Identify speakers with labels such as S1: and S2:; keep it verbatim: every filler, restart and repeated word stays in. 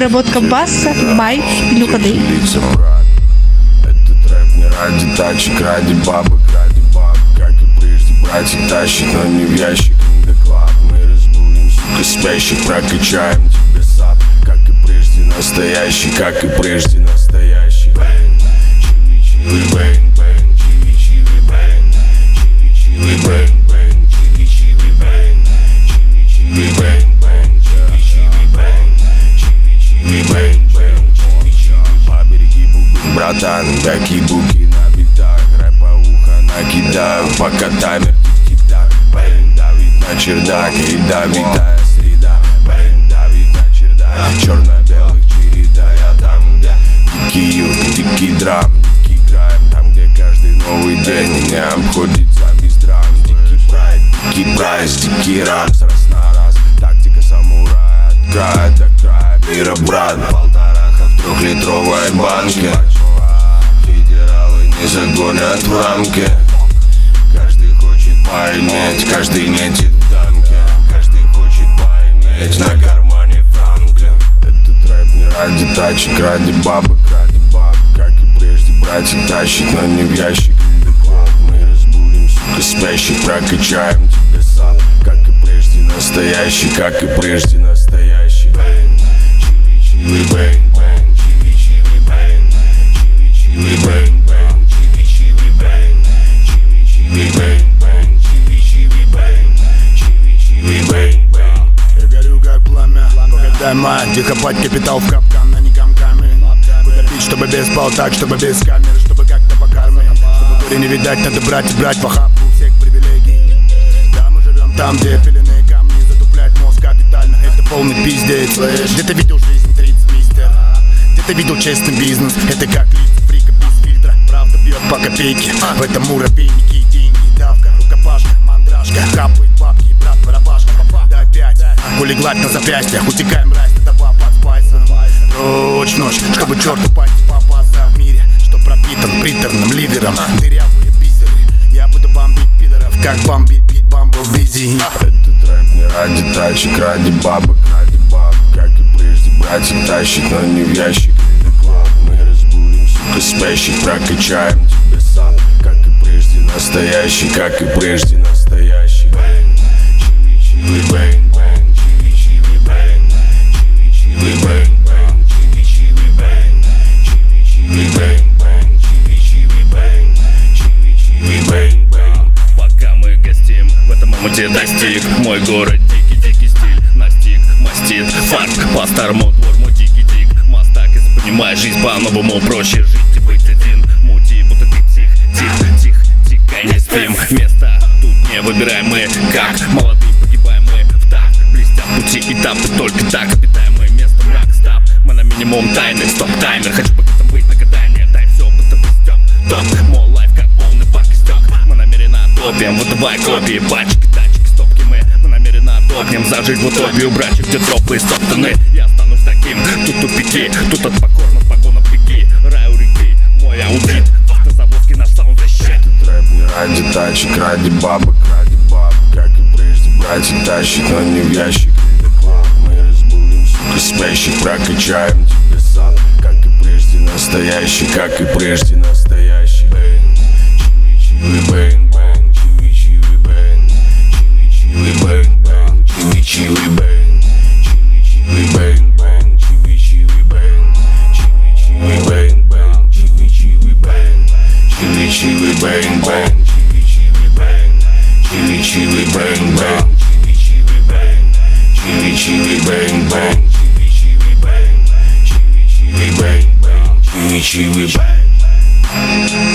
S1: Обработка баса by Илюха Дэй.
S2: Этот рэп не ради тачек, ради бабок, ради баб. Как и прежде, братья тащит, но не в ящик, не доклад. Мы разбудим, сука, спящих, прокачаем тебе сап. Как и прежде, настоящий, как и прежде, настоящий. Бэнг, чили, чили, бэнг, бэнг, чили, чили, бэнг, чили, чили, бэнг, бэнг, чили, чили, бэнг, чили, чили, бэнг, бэнг, чили, чили, бэнг, чили, чили, бэнг, бэнг, чили, чили. Побереги бубы, братан, бяки-буки на битах. Рэпа ухо накидаю, пока таймер тик-тик-так. Бэнг, давит на чердак и давитая среда. Бэнг, давит на чердак, черно-белых череда. Я там, где дикий юг, дикий драм, дикий грайм. Там, где каждый новый день не обходится без драм. Дикий прайд, дикий прайс, дикий рамс, раз на раз. Тактика самурая от края до края мира, брат. Полтораха в трехлитровой банке. Федералы не загонят в рамки. Каждый хочет поиметь, каждый метит в танке. Каждый хочет поиметь на кармане Франклин. Этот рэп не ради тачек, ради бабок, ради баб. Как и прежде, братья тащит, но не в ящик, не доклад. Мы разбудим, сука, спящих, прокачаем тебе сам. Как и прежде, настоящий, как и прежде, настоящий. Бэнг, чили, чили, бэнг, бэнг, чили, чили, бэнг, чили, чили, бэнг, бэнг, чили, чили, бэнг, чили, чили, бэнг, бэнг, чили, чили, бэнг, чили, чили, бэнг, бэнг.
S3: Я горю как пламя, погодай, мать, тихо пать капитал в капкан, а не камками. Куда бить, чтобы без пал, так, чтобы без камер, чтобы как-то по карме. Чтобы горе не видать, надо брать и брать в охапку всех привилегий. Да, мы живем там, где пеленые камни, затуплять мозг капитально, это полный пиздец. Где ты видел жизнь тридцать, мистер? Где ты видел честный бизнес? Это как лица фрика без фильтра, правда бьет по копейке. В этом муравейнике деньги, давка, рукопашка, мандражка. Капает бабки, брат, барабашка. Да опять, гули гладь на запястьях, утекаем райс, доба под спайсом. Прочь ночь, чтобы черту пасть попасться в мире, что пропитан приторным ливером. Дырявые бисеры, я буду бомбить пидоров, как бомбить бит бамбл визи.
S2: Этот рэп не ради тачек, ради бабок, ради баб. Как и прежде, братья тащит, но не в ящик, не доклад. Мы разбудим, сука, спящих, прокачаем тебе сам. Как и прежде, настоящий, как и прежде, настоящий. Бэнг, чили, чили, бэнг, бэнг, чили, чили, бэнг, чили, чили, бэнг, бэнг, чили, чили, бэнг, чили, чили, бэнг, бэнг, чили, чили, бэнг, чили, чили, бэнг, бэнг.
S4: Пока мы гостим, в этом омуте достиг мой город, дикий-дикий стиль настиг, мастит, фарк, по-старому двор мой дикий-дик. Мастак, если понимаешь жизнь по-новому, проще жить и быть один. Мути, будто ты псих, тих, тих, тихо, не спим. Место тут не выбираем мы, как молодые погибаем мы в так. Блестят пути этапы, только так обитаемое место, мрак, стап. Мы на минимум тайны, стоп-таймер, хочу богатым быть на гадание. Дай все, быстро пустем, топ, мой лайф как полный бак истек. Мы намеренно топим, выдавай копии, пачки, тачки, стопки. Мы, мы намеренно топнем, зажить в утопию, брачек, где тропы стоптаны. Я останусь таким, тут тупики, тут от покорных погонов беги. Рай у реки, мой аудит, автозаводский наш саунд защит.
S2: Этот рэп не ради тачек, ради бабок, ради баб. Как и прежде, братья тащит, но не в ящик, не доклад. Мы разбудим, сука, спящих, прокачаем тебе сам. Как и прежде, настоящий, как и прежде, настоящий. Бэнг, чили, чили, бэнг, бэнг, чили, чили, бэнг, чили, чили, бэнг, бэнг, чили, чили, бэнг, чили, чили, бэнг, бэнг, чили, чили, бэнг, чили, чили, бэнг, бэнг, чили, чили, бэнг, чили, чили, бэнг, бэнг, чили, чили, бэнг, чили, чили, бэнг, бэнг, чили, чили, бэнг, чили, чили, бэнг, бэнг, чили, чили, бэнг, чили, чили, бэнг, бэнг, чили, чили, бэнг.